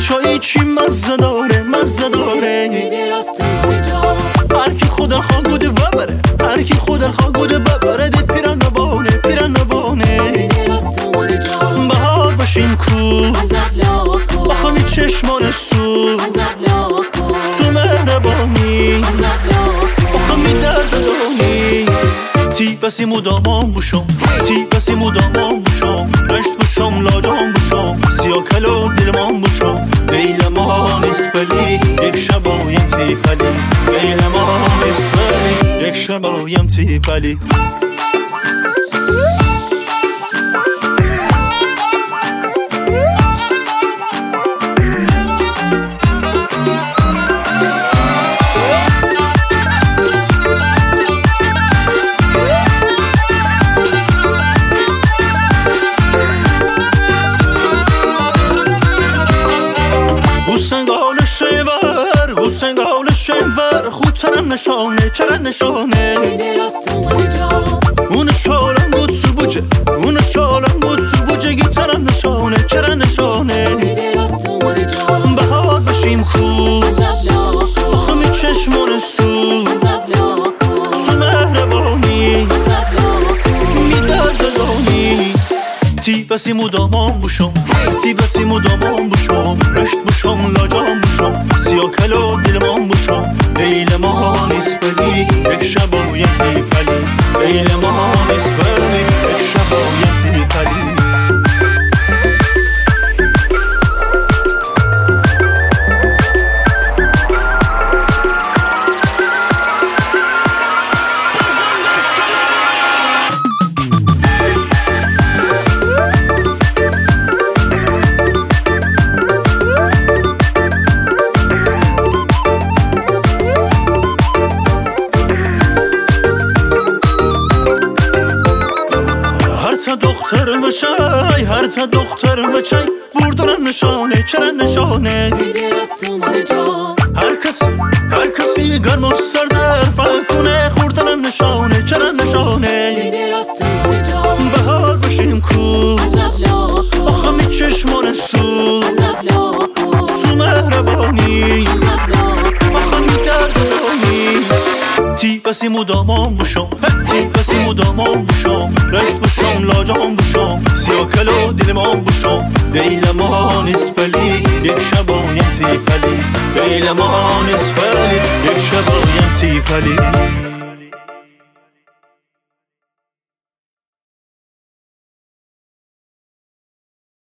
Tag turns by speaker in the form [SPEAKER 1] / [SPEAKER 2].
[SPEAKER 1] چایی چی مزه داره مزه داره. هر کی خود الخواه گوده ببره، هر کی خود الخواه گوده ببره. دی پیران نبانه پیران نبانه. بهار باشیم کو بخوامی چشمان سو تو مهربانی بخوامی درد دانی. تی بسی مدامان بوشم تی بسی مدامان بوشم. رشت بوشم لاجان بوشم سیاه کلو دلمان بوشم. بیل ما نیست ولی یک شبایم تی پلی. بیل ما نیست ولی یک شبایم تی پلی. سنگال شنور خودترم نشانه چرا نشانه. اون شالم بود سو بوجه اون شالم بود سو بوجه گیترم نشانه چرا نشانه. بهار بشیم خوب بخوامی چشمان سو تو مهربانی میدرد دانی. تی بسی مدامان بوشم تی بسی مدامان بوشم. رشت بوشم لاجان بوشم سیاه کلو دلمان بوشم. بیل ما نیست ولی یک شبایم تی پلی. بیل ما نیست ولی یک شبایم تی پلی. هر تا دختر بچه بردارم نشانه چرا نشانه. هر کسی گرم و سرد فکنه خوردنم نشانه چرا نشانه. بهار بشیم کو بخوامی چشمان سو تو مهربانی بخوامی درد دانی. تی بسی مدامان بوشم تی بسی مدامان بوشم. رشت بوشم لاجان بوشم سیاه کلو دلمان بوشم. بیل ما نیست ولی یک شبایم تی پلی. بیل ما نیست ولی یک شبایم تی پلی.